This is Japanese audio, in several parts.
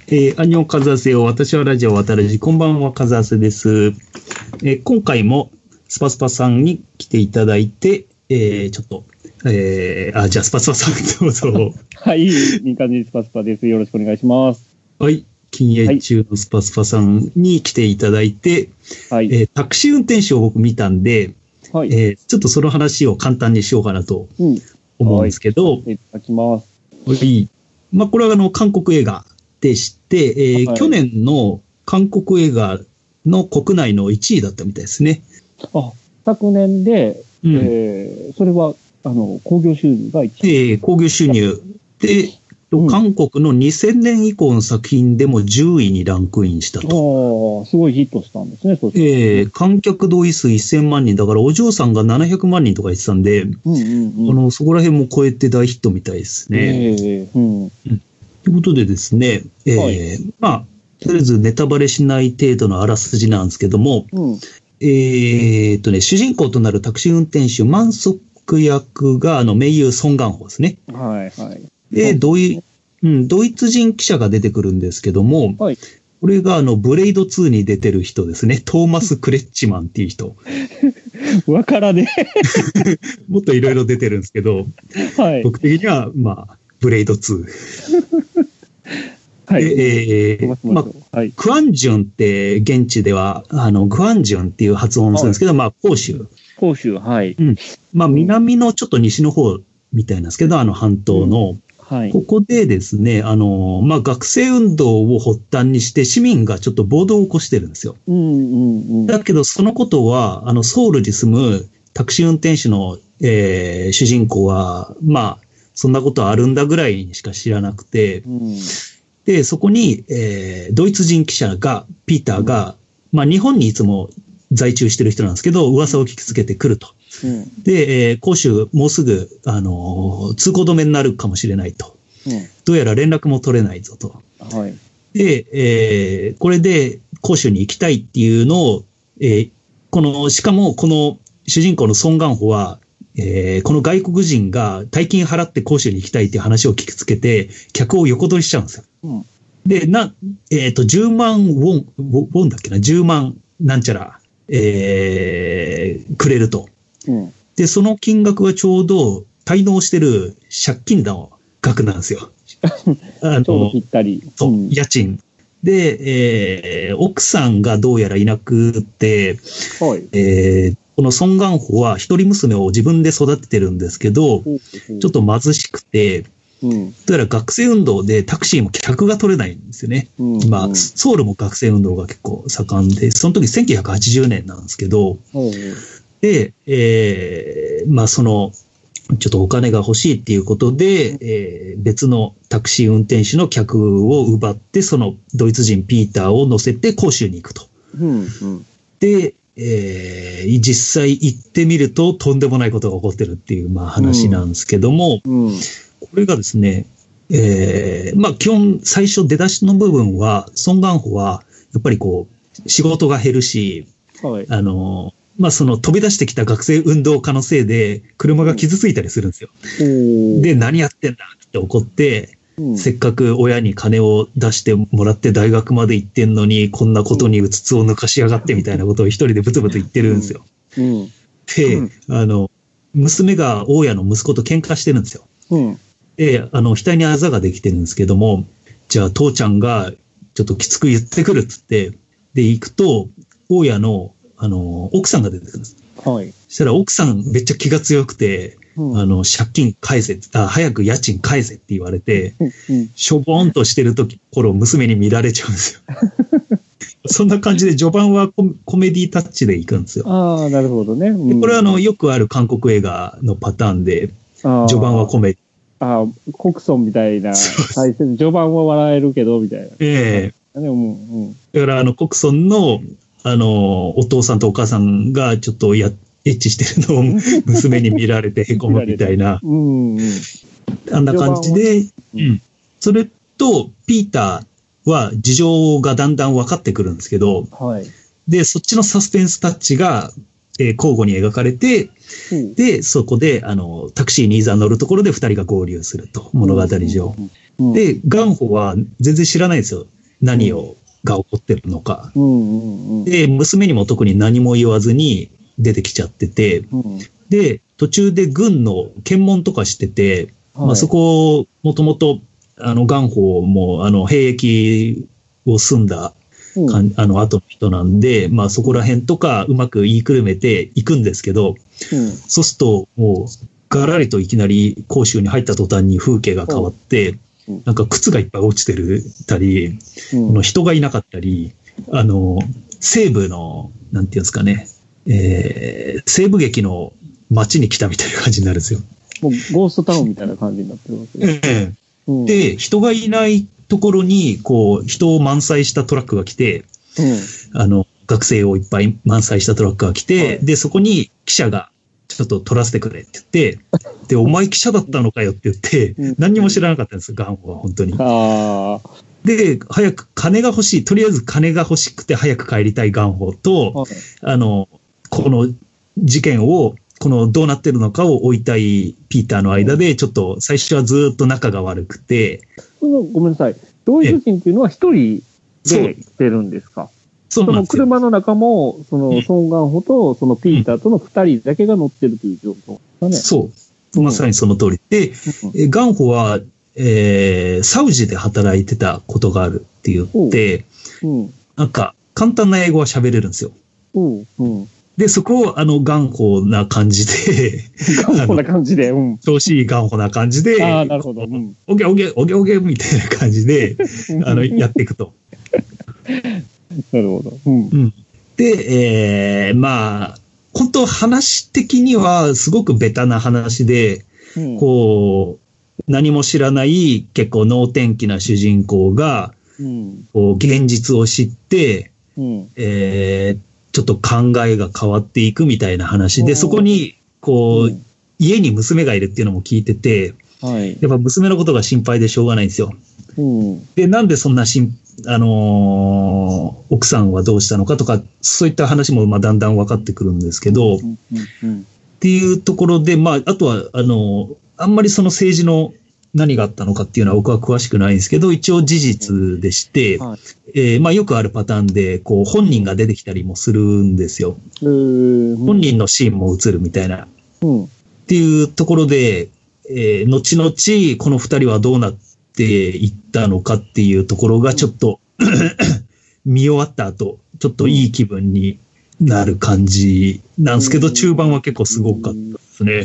アンニョンカズアセよ。私はラジオ渡るじ。こんばんは、カズアセです。今回もスパスパさんに来ていただいて、ちょっと、じゃあスパスパさんどうぞ。 はい、いい感じスパスパです。よろしくお願いします。 はい、禁煙中のスパスパさんに来ていただいて、はい、タクシー運転手を僕見たんで、はい、ちょっとその話を簡単にしようかなと思うんですけど、 いただきます。 はい。まあ、これは韓国映画でして、はい、去年の韓国映画の国内の1位だったみたいですね。 あ、昨年で、それは、興行収入が1位。 興行収入で、韓国の2000年以降の作品でも10位にランクインしたと。 すごいヒットしたんですね。 観客同意数1000万人だから、お嬢さんが700万人とか言ってたんで、そこら辺も超えて大ヒットみたいですね。ということでですね、まあ、とりあえずネタバレしない程度のあらすじなんですけども、主人公となるタクシー運転手、マンソク役が名優ソン・ガンホですね。 はいはい。 で、ドイツ人記者が出てくるんですけども、はい、これがブレイド2に出てる人ですね。トーマス・クレッチマンっていう人。 わからねえ。もっといろいろ出てるんですけど、はい、僕的には、まあ、ブレイド2。はい。クアンジュンって現地では、クアンジュンっていう発音をするんですけど、はい、まあ、広州。 広州、はい。 まあ、南のちょっと西の方みたいなんですけど、半島の。はい、ここでですね、まあ、学生運動を発端にして市民がちょっと暴動を起こしてるんですよ。だけど、そのことは、ソウルに住むタクシー運転手の、主人公は、まあ、そんなことあるんだぐらいにしか知らなくて、で、そこに、ドイツ人記者が、ピーターが、まあ、日本にいつも在中してる人なんですけど、噂を聞きつけてくると。で、広州もうすぐ、通行止めになるかもしれないと。どうやら連絡も取れないぞと。はい、で、これで広州に行きたいっていうのを、しかもこの主人公のソン・ガンホは、この外国人が大金払って広州に行きたいっていう話を聞きつけて、客を横取りしちゃうんですよ。で、10万ウォンだっけな、10万なんちゃら、くれると。で、その金額はちょうど滞納してる借金の額なんですよ。 ちょうどぴったり。 そう、家賃。で、奥さんがどうやらいなくって、はい、このソン・ガンホは一人娘を自分で育ててるんですけど、ちょっと貧しくて、どうやら学生運動でタクシーも客が取れないんですよね。今、ソウルも学生運動が結構盛んで、その時1980年なんですけど、で、まあちょっとお金が欲しいっていうことで、別のタクシー運転手の客を奪って、そのドイツ人ピーターを乗せて広州に行くと。で、実際行ってみるととんでもないことが起こってるっていう、まあ話なんですけども、これがですね、まあ基本最初出だしの部分は、ソン・ガンホはやっぱりこう、仕事が減るし、はい、まあ飛び出してきた学生運動家のせいで車が傷ついたりするんですよ。で、何やってんだって怒って、せっかく親に金を出してもらって大学まで行ってんのに、こんなことにうつつを抜かしやがってみたいなことを一人でブツブツ言ってるんですよ。で、娘が大家の息子と喧嘩してるんですよ。で、額にあざができてるんですけども、じゃあ父ちゃんがちょっときつく言ってくるっつって、で、行くと、大家の奥さんが出てくるんです。はい。そしたら奥さんめっちゃ気が強くて、借金返せ、早く家賃返せって言われて、しょぼーんとしてる頃娘に見られちゃうんですよ。そんな感じで序盤はコメディタッチでいくんですよ。 ああ、なるほどね。 でこれはよくある韓国映画のパターンで、序盤はコメディ。 ああ、コクソンみたいな、序盤は笑えるけど、みたいな。 だからコクソンの、お父さんとお母さんがちょっとエッチしてるのを娘に見られて凹むみたいな。あんな感じで、それと、ピーターは事情がだんだん分かってくるんですけど、はい、で、そっちのサスペンスタッチが、交互に描かれて、で、そこで、タクシーにいざ乗るところで二人が合流すると、物語上。で、ガンホは全然知らないんですよ。 何が起こってるのか。で、娘にも特に何も言わずに出てきちゃってて、で、途中で軍の検問とかしてて、まあそこ、もともと、元宝も、兵役を済んだ、後の人なんで、まあそこら辺とかうまく言いくるめていくんですけど、そうすると、もう、ガラリといきなり甲州に入った途端に風景が変わって、なんか靴がいっぱい落ちてるたり、人がいなかったり、西部の、なんていうんですかね、西部劇の街に来たみたいな感じになるんですよ。 もうゴーストタウンみたいな感じになってるわけです。 で、人がいないところに、こう、人を満載したトラックが来て、学生をいっぱい満載したトラックが来て、で、そこに記者が、ちょっと撮らせてくれって言って、で、お前記者だったのかよって言って、何にも知らなかったんですよ、元宝は本当に。で、早く金が欲しい、とりあえず金が欲しくて早く帰りたい元宝と、この事件を、どうなってるのかを追いたいピーターの間で、ちょっと最初はずっと仲が悪くて。 ごめんなさい。同一人っていうのは一人で来てるんですか？その車の中も、孫元宝とそのピーターとの二人だけが乗ってるという状況ですかね。 そう。まさにその通り。で、元宝は、サウジで働いてたことがあるって言って、なんか簡単な英語は喋れるんですよ。で、そこを頑固な感じで、 頑固な感じで、 調子いい頑固な感じで、 なるほど。 おげおげ、おげおげみたいな感じで、やっていくと。 なるほど。 で、まあ、本当話的にはすごくベタな話で、こう、何も知らない結構能天気な主人公が、こう現実を知って、ちょっと考えが変わっていくみたいな話で、そこに、こう、家に娘がいるっていうのも聞いてて、やっぱ娘のことが心配でしょうがないんですよ。で、なんでそんな奥さんはどうしたのかとか、そういった話もまあだんだん分かってくるんですけど、っていうところで、まあ、あとは、あんまりその政治の何があったのかっていうのは僕は詳しくないんですけど、一応事実でして、まあよくあるパターンで、こう本人が出てきたりもするんですよ。本人のシーンも映るみたいな。っていうところで、後々この二人はどうなっていったのかっていうところがちょっと見終わった後、ちょっといい気分になる感じなんですけど、中盤は結構すごかったですね。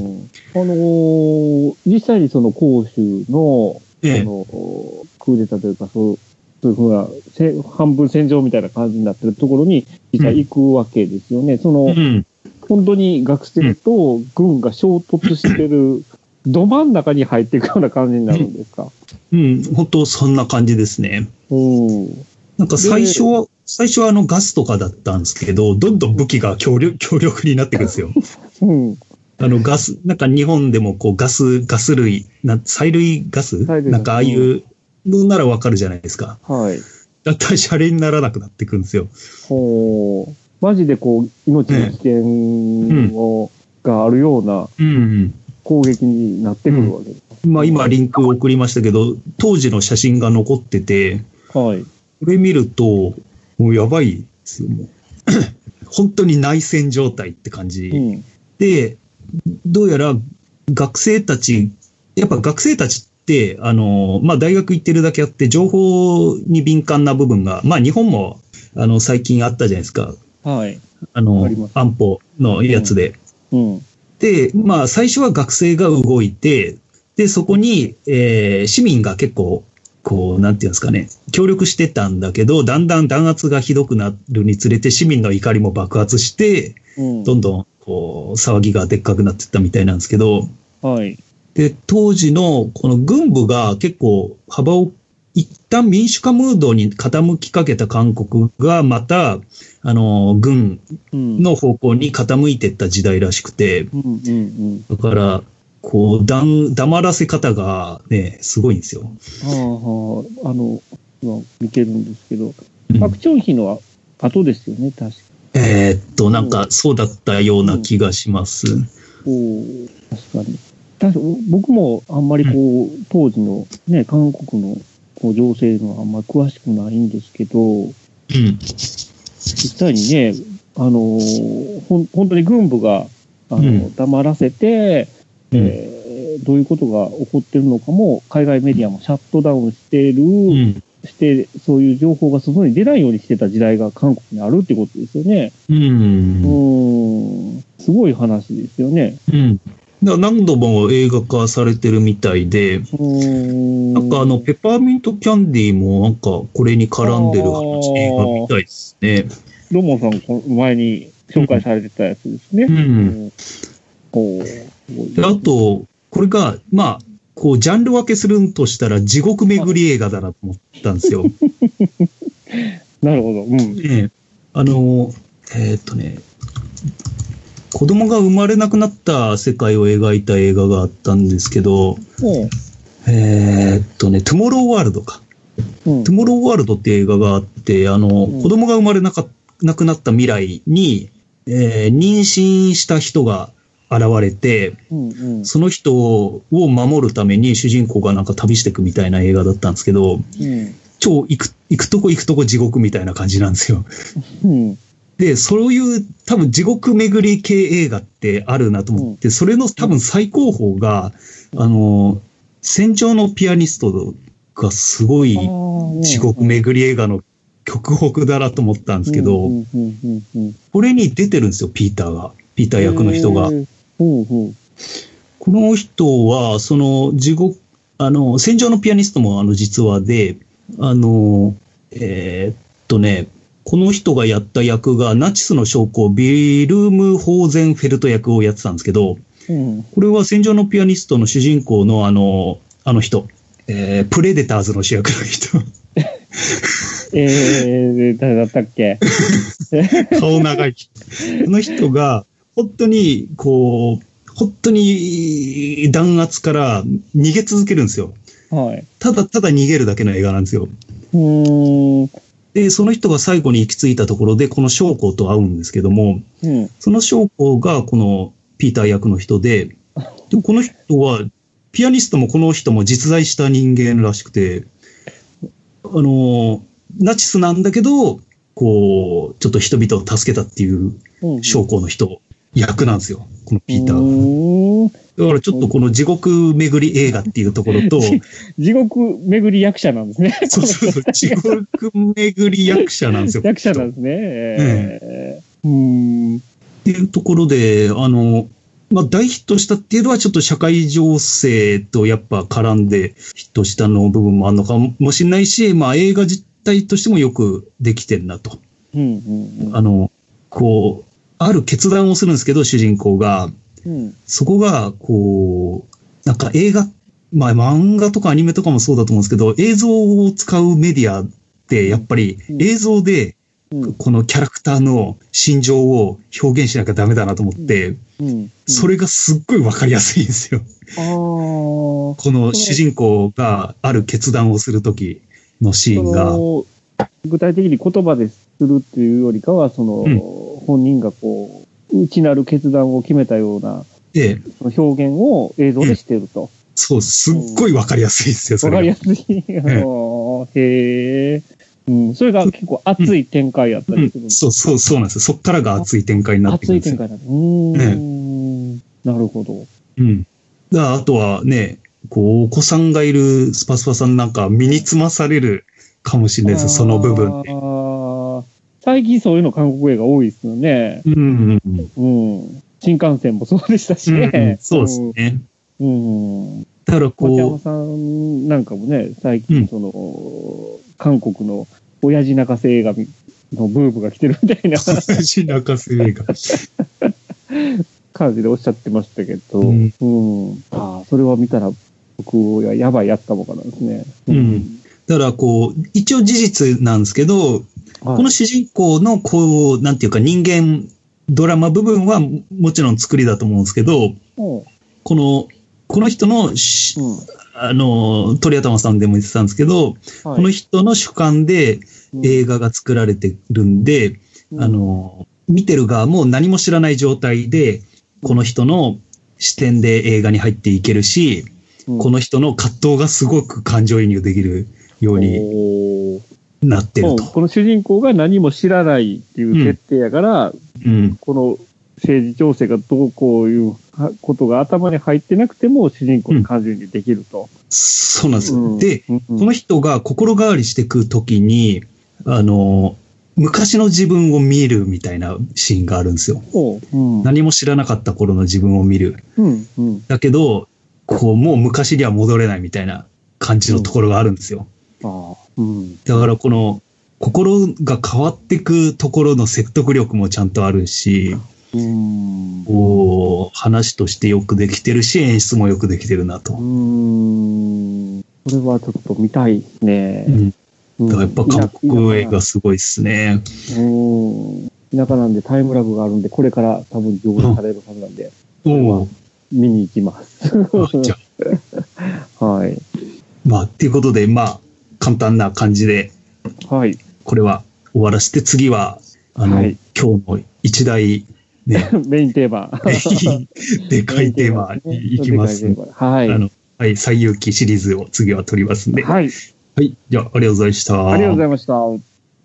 実際にその甲州の、クーデターというか、そういうふうな、半分戦場みたいな感じになってるところに、実際行くわけですよね。本当に学生と軍が衝突してる、ど真ん中に入っていくような感じになるんですか？ 本当そんな感じですね。なんか最初はガスとかだったんですけど、どんどん武器が強力になっていくんですよ。ガス、なんか日本でもこうガス類、催涙ガスなんかああいうのならわかるじゃないですか。だったらシャレにならなくなっていくんですよ。 マジでこう、命の危険があるような攻撃になってくるわけです。 まあ今リンクを送りましたけど、当時の写真が残ってて、これ見ると、もうやばいですよ、もう。本当に内戦状態って感じ。で、どうやら学生たちって、まあ大学行ってるだけあって、情報に敏感な部分が、まあ日本も、最近あったじゃないですか。安保のやつで。で、まあ最初は学生が動いて、で、そこに、市民が結構、こう、なんていうんですかね、協力してたんだけど、だんだん弾圧がひどくなるにつれて、市民の怒りも爆発して、どんどん、こう、騒ぎがでっかくなっていったみたいなんですけど、で、当時の、この軍部が結構幅を、一旦民主化ムードに傾きかけた韓国が、また、軍の方向に傾いていった時代らしくて、だから、こう、黙らせ方がね、すごいんですよ。 見てるんですけど、パクチョンヒの後ですよね、確か。 なんか、そうだったような気がします。 確かに。僕もあんまりこう、当時のね、韓国のこう情勢のあんまり詳しくないんですけど、実際にね、本当に軍部が、黙らせて、どういうことが起こってるのかも、海外メディアもシャットダウンしてして、そういう情報が外に出ないようにしてた時代が韓国にあるってことですよね。すごい話ですよね。 だから何度も映画化されてるみたいで、なんかペパーミントキャンディーもなんかこれに絡んでる話がみたいですね。 ロモンさん前に紹介されてたやつですね。 であと、これが、まあ、こう、ジャンル分けするとしたら地獄巡り映画だなと思ったんですよ。 なるほど。 子供が生まれなくなった世界を描いた映画があったんですけど、トゥモローワールドか。トゥモローワールドって映画があって、子供が生まれなくなった未来に、妊娠した人が現れて、その人を守るために主人公がなんか旅していくみたいな映画だったんですけど、超行くとこ地獄みたいな感じなんですよ。で、そういう多分地獄巡り系映画ってあるなと思って、それの多分最高峰が、戦場のピアニストがすごい地獄巡り映画の極北だなと思ったんですけど、これに出てるんですよ、ピーター役の人が。この人は、その戦場のピアニストも実話で、この人がやった役がナチスの将校ビルム・ホーゼンフェルト役をやってたんですけど、これは戦場のピアニストの主人公のあの人、プレデターズの主役の人。 誰だったっけ顔長い。この人が、本当に弾圧から逃げ続けるんですよ。ただ逃げるだけの映画なんですよ。で、その人が最後に行き着いたところで、この将校と会うんですけども、その将校がこのピーター役の人で、この人は、ピアニストもこの人も実在した人間らしくて、ナチスなんだけど、こう、ちょっと人々を助けたっていう将校の人、役なんですよ。このピーターが。だからちょっとこの地獄巡り映画っていうところと、 地獄巡り役者なんですね。 そう、地獄巡り役者なんですよ。 役者なんですね。 っていうところで、大ヒットしたっていうのはちょっと社会情勢とやっぱ絡んでヒットしたの部分もあるのかもしれないし、まあ映画自体としてもよくできてんなと。こう、ある決断をするんですけど、主人公が。そこが、こう、なんか映画、まあ漫画とかアニメとかもそうだと思うんですけど、映像を使うメディアってやっぱり映像で、このキャラクターの心情を表現しなきゃダメだなと思って、それがすっごいわかりやすいんですよ。この主人公がある決断をするときのシーンが。 具体的に言葉でするっていうよりかは、本人がこう、内なる決断を決めたような、その表現を映像でしていると。 そう、すっごいわかりやすいですよ、それ。 わかりやすい。へえ。それが結構熱い展開やったりするんですか？ そうなんですよ。そっからが熱い展開になってくるんですよ。 熱い展開なんです。なるほど。あとはね、こう、お子さんがいるスパスパさんなんか身につまされるかもしれないです、その部分で。 最近そういうの韓国映画多いですよね。新幹線もそうでしたしね。 そうですね。だからこう。 松山さんなんかもね、最近韓国の親父泣かせ映画のブームが来てるみたいな。 親父泣かせ映画。 感じでおっしゃってましたけど、それは見たら僕はやばいやったもかなんですね。 だからこう、一応事実なんですけど、この主人公のこう、なんていうか人間ドラマ部分はもちろん作りだと思うんですけど、この人の、鳥頭さんでも言ってたんですけど、この人の主観で映画が作られてるんで、見てる側も何も知らない状態で、この人の視点で映画に入っていけるし、この人の葛藤がすごく感情移入できるようになってると。 この主人公が何も知らないっていう設定やから、この政治情勢がどうこういうことが頭に入ってなくても主人公の感情にできると。 そうなんですよ。で、この人が心変わりしていくときに、昔の自分を見るみたいなシーンがあるんですよ。何も知らなかった頃の自分を見る。だけど、こう、もう昔には戻れないみたいな感じのところがあるんですよ。だからこの、心が変わっていくところの説得力もちゃんとあるし、話としてよくできてるし、演出もよくできてるなと。 これはちょっと見たいですね。 だからやっぱ韓国映画すごいっすね。 田舎なんでタイムラグがあるんで、これから多分上映されるはずなんで、見に行きます。じゃあ。はい。 まあ、っていうことで、まあ、簡単な感じで、 はい。 これは終わらせて、次は、今日の一大、ね、 メインテーマ。 でかいテーマに行きます。 はい。 はい、西遊記シリーズを次は撮りますんで。 はい。 はい。じゃあ、ありがとうございました。 ありがとうございました。